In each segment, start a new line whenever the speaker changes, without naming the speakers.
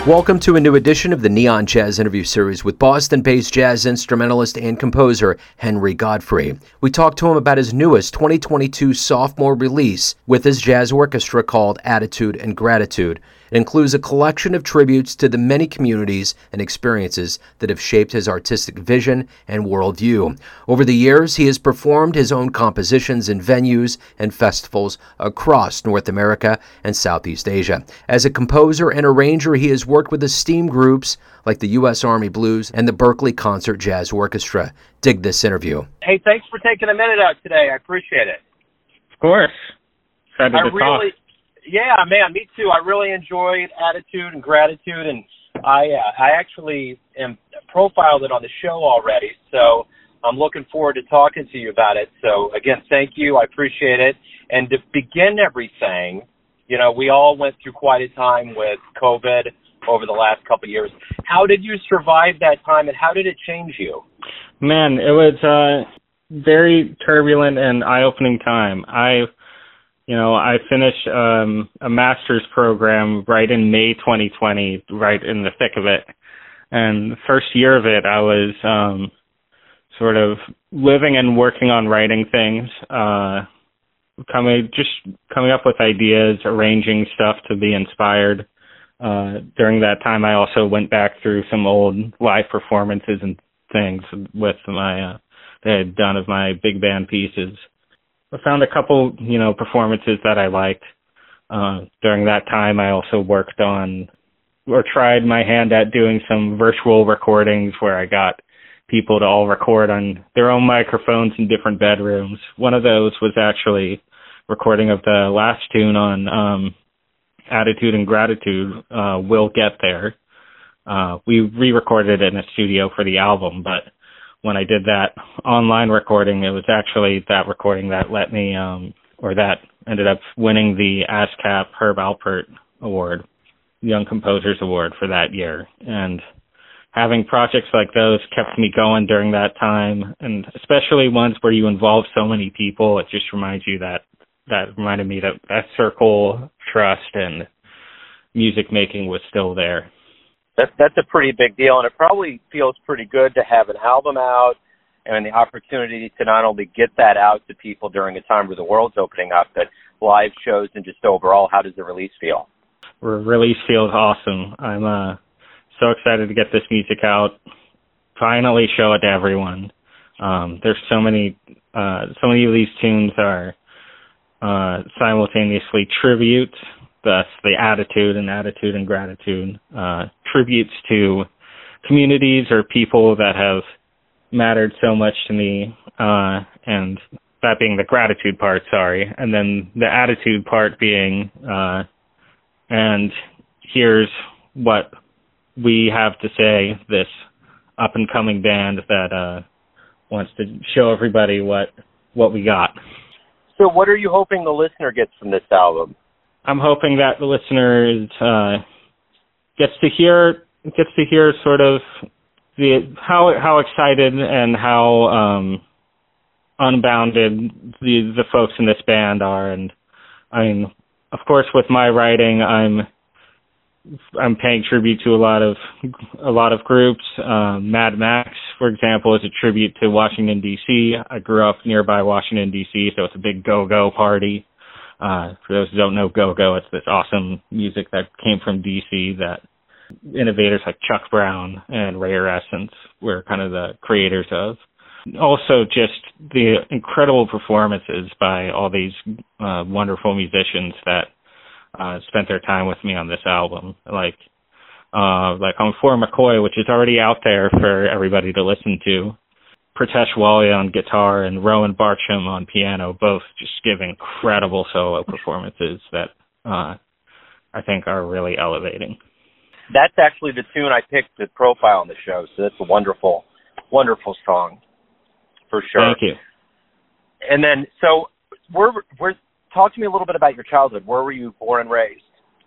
Welcome to a new edition of the Neon Jazz Interview Series with Boston-based jazz instrumentalist and composer Henry Godfrey. We talked to him about his newest 2022 sophomore release with his jazz orchestra called Attitude and Gratitude. It includes a collection of tributes to the many communities and experiences that have shaped his artistic vision and worldview. Over the years, he has performed his own compositions in venues and festivals across North America and Southeast Asia. As a composer and arranger, he has worked with esteemed groups like the U.S. Army Blues and the Berkeley Concert Jazz Orchestra. Dig this interview.
Hey, thanks for taking a minute out today. I appreciate it.
Of course. Excited to talk.
Yeah, man, me too. I really enjoyed Attitude and Gratitude, and I actually am profiled it on the show already, so I'm looking forward to talking to you about it. So, again, thank you. I appreciate it. And to begin everything, you know, we all went through quite a time with COVID over the last couple of years. How did you survive that time, and how did it change you?
Man, it was a very turbulent and eye-opening time. I finished a master's program right in May 2020, right in the thick of it. And the first year of it, I was sort of living and working on writing things, coming up with ideas, arranging stuff to be inspired. During that time, I also went back through some old live performances and things with my that I had done of my big band pieces. I found a couple, performances that I liked. During that time, I also worked on or tried my hand at doing some virtual recordings where I got people to all record on their own microphones in different bedrooms. One of those was actually recording of the last tune on Attitude and Gratitude, We'll Get There. We re-recorded it in a studio for the album, but when I did that online recording, it was actually that recording that let me, that ended up winning the ASCAP Herb Alpert Award, Young Composers Award for that year. And having projects like those kept me going during that time, and especially ones where you involve so many people, it just reminds you that reminded me that circle, trust, and music making was still there.
That's a pretty big deal, and it probably feels pretty good to have an album out and the opportunity to not only get that out to people during a time where the world's opening up, but live shows and just overall, how does the release feel?
The release feels awesome. I'm so excited to get this music out, finally show it to everyone. There's so many of these tunes are simultaneously tributes, thus the Attitude and Gratitude, tributes to communities or people that have mattered so much to me, and that being the gratitude part, and then the attitude part being, and here's what we have to say, this up-and-coming band that wants to show everybody what we got.
So what are you hoping the listener gets from this album?
I'm hoping that the listener gets to hear sort of how excited and how unbounded the folks in this band are. And I mean, of course, with my writing, I'm paying tribute to a lot of groups. Mad Max, for example, is a tribute to Washington, D.C. I grew up nearby Washington, D.C., so it's a big go-go party. For those who don't know go-go, it's this awesome music that came from D.C. that innovators like Chuck Brown and Rare Essence were kind of the creators of. Also, just the incredible performances by all these wonderful musicians that spent their time with me on this album, like on For McCoy, which is already out there for everybody to listen to. Pritesh Walia on guitar and Rowan Bartram on piano, both just give incredible solo performances that I think are really elevating.
That's actually the tune I picked to profile on the show, so that's a wonderful, wonderful song, for sure.
Thank you.
And then, so, talk to me a little bit about your childhood. Where were you born and raised?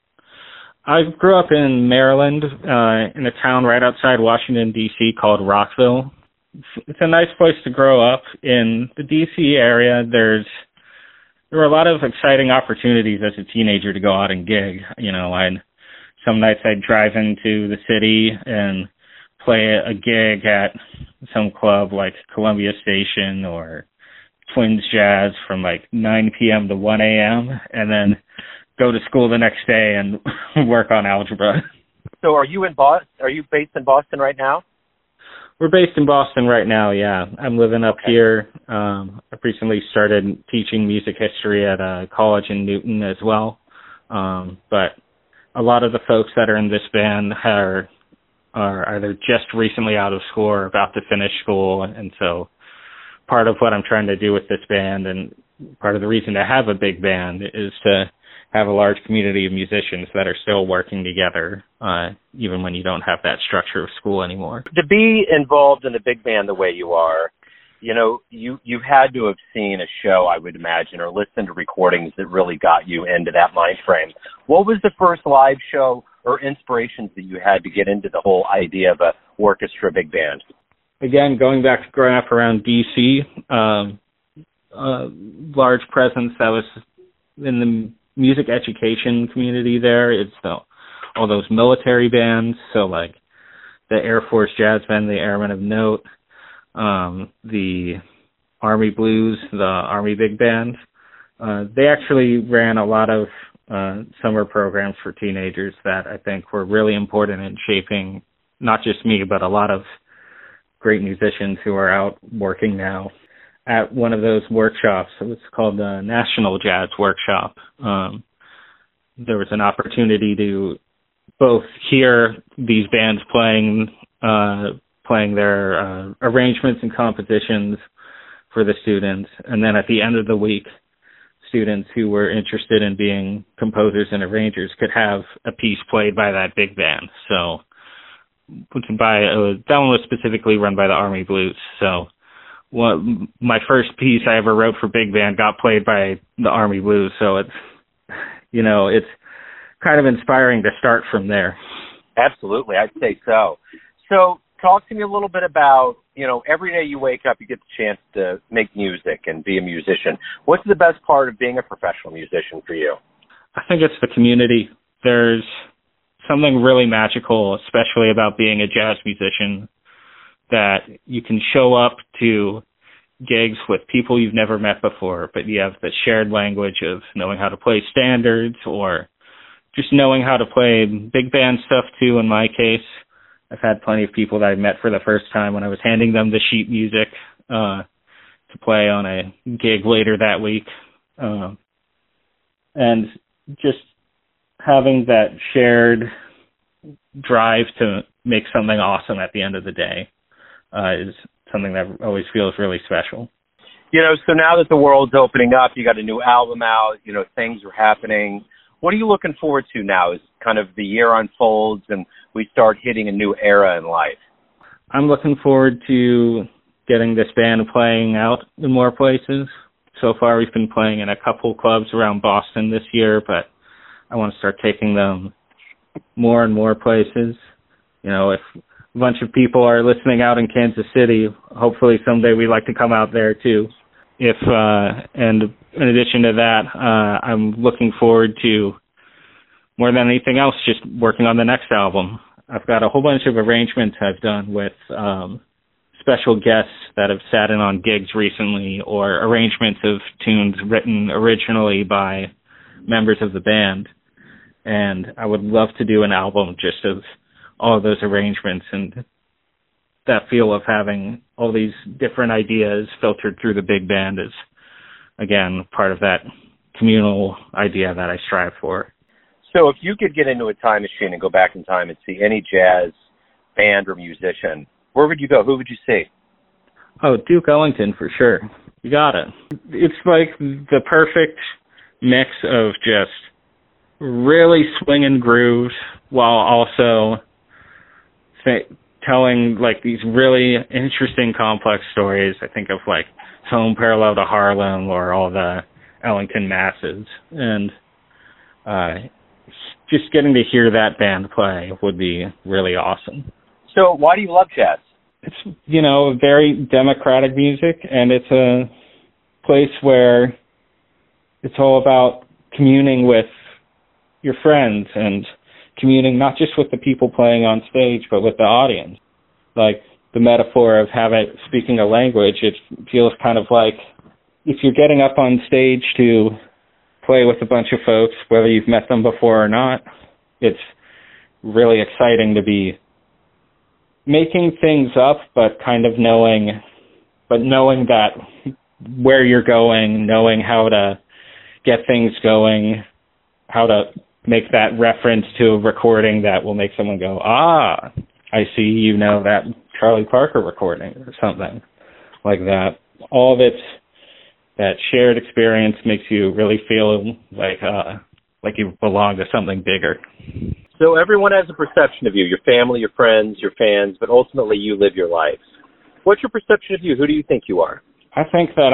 I grew up in Maryland, in a town right outside Washington, D.C. called Rockville. It's a nice place to grow up. In the D.C. area, there were a lot of exciting opportunities as a teenager to go out and gig. some nights I'd drive into the city and play a gig at some club like Columbia Station or Twins Jazz from like 9 p.m. to 1 a.m. and then go to school the next day and work on algebra.
So are you in Boston? Are you based in Boston right now?
We're based in Boston right now, yeah. I'm living up here. I've recently started teaching music history at a college in Newton as well. But a lot of the folks that are in this band are either just recently out of school or about to finish school. And so part of what I'm trying to do with this band, and part of the reason to have a big band, is to have a large community of musicians that are still working together, even when you don't have that structure of school anymore.
To be involved in a big band the way you are, you know, you've had to have seen a show, I would imagine, or listened to recordings that really got you into that mind frame. What was the first live show or inspirations that you had to get into the whole idea of a orchestra big band?
Again, going back to growing up around D.C., large presence that was in the music education community there. It's all those military bands, so like the Air Force Jazz Band, the Airmen of Note, the Army Blues, the Army Big Band. They actually ran a lot of summer programs for teenagers that I think were really important in shaping not just me, but a lot of great musicians who are out working now. At one of those workshops, it was called the National Jazz Workshop. There was an opportunity to both hear these bands playing their arrangements and compositions for the students, and then at the end of the week, students who were interested in being composers and arrangers could have a piece played by that big band. So that one was specifically run by the Army Blues. So my first piece I ever wrote for big band got played by the Army Blues. So it's kind of inspiring to start from there.
Absolutely, I'd say so. So talk to me a little bit about, every day you wake up, you get the chance to make music and be a musician. What's the best part of being a professional musician for you?
I think it's the community. There's something really magical, especially about being a jazz musician, that you can show up to gigs with people you've never met before, but you have the shared language of knowing how to play standards or just knowing how to play big band stuff too. In my case, I've had plenty of people that I met for the first time when I was handing them the sheet music to play on a gig later that week. And just having that shared drive to make something awesome at the end of the day is something that always feels really special.
So now that the world's opening up, you got a new album out, things are happening. What are you looking forward to now as kind of the year unfolds and we start hitting a new era in life?
I'm looking forward to getting this band playing out in more places. So far, we've been playing in a couple clubs around Boston this year, but I want to start taking them more and more places. If a bunch of people are listening out in Kansas City, hopefully someday we'd like to come out there too. And in addition to that, I'm looking forward to, more than anything else, just working on the next album. I've got a whole bunch of arrangements I've done with special guests that have sat in on gigs recently, or arrangements of tunes written originally by members of the band. And I would love to do an album just of all of those arrangements, and that feel of having all these different ideas filtered through the big band is, again, part of that communal idea that I strive for.
So if you could get into a time machine and go back in time and see any jazz band or musician, where would you go? Who would you see?
Oh, Duke Ellington for sure. You got it. It's like the perfect mix of just really swinging grooves while also telling like these really interesting, complex stories. I think of like Home Parallel to Harlem or all the Ellington Masses, and just getting to hear that band play would be really awesome.
So why do you love jazz?
It's, very democratic music, and it's a place where it's all about communing with your friends and communing not just with the people playing on stage, but with the audience. Like the metaphor of speaking a language, it feels kind of like if you're getting up on stage to play with a bunch of folks, whether you've met them before or not, it's really exciting to be making things up, but kind of knowing that where you're going, knowing how to get things going, how to make that reference to a recording that will make someone go, ah, I see, you know, that Charlie Parker recording or something like that. All of it, that shared experience makes you really feel like you belong to something bigger.
So everyone has a perception of you, your family, your friends, your fans, but ultimately you live your life. What's your perception of you? Who do you think you are?
I think that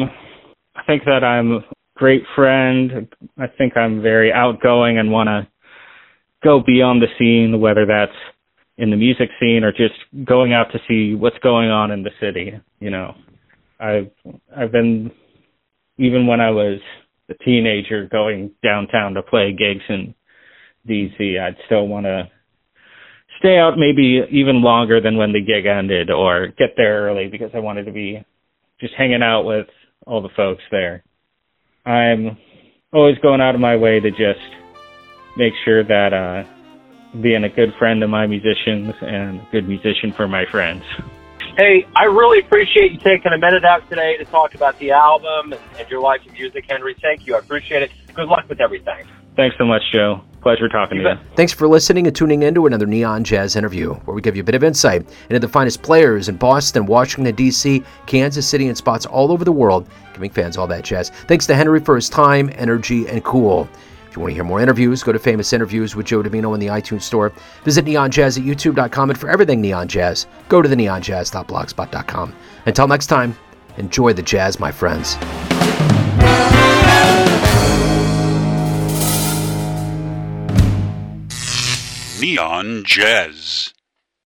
I'm a great friend. I think I'm very outgoing and want to go beyond the scene, whether that's in the music scene or just going out to see what's going on in the city. You know, I've been, even when I was a teenager, going downtown to play gigs in DC, I'd still want to stay out maybe even longer than when the gig ended, or get there early because I wanted to be just hanging out with all the folks there. I'm always going out of my way to just make sure that being a good friend to my musicians and a good musician for my friends.
Hey, I really appreciate you taking a minute out today to talk about the album and your life of music, Henry. Thank you. I appreciate it. Good luck with everything.
Thanks so much, Joe. Pleasure talking to you.
Thanks for listening and tuning in to another Neon Jazz interview, where we give you a bit of insight into the finest players in Boston, Washington, D.C., Kansas City, and spots all over the world, giving fans all that jazz. Thanks to Henry for his time, energy, and cool. If you want to hear more interviews, go to Famous Interviews with Joe Domino in the iTunes Store. Visit neonjazz at youtube.com, and for everything Neon Jazz, go to the neonjazz.blogspot.com. Until next time, enjoy the jazz, my friends.
Neon Jazz.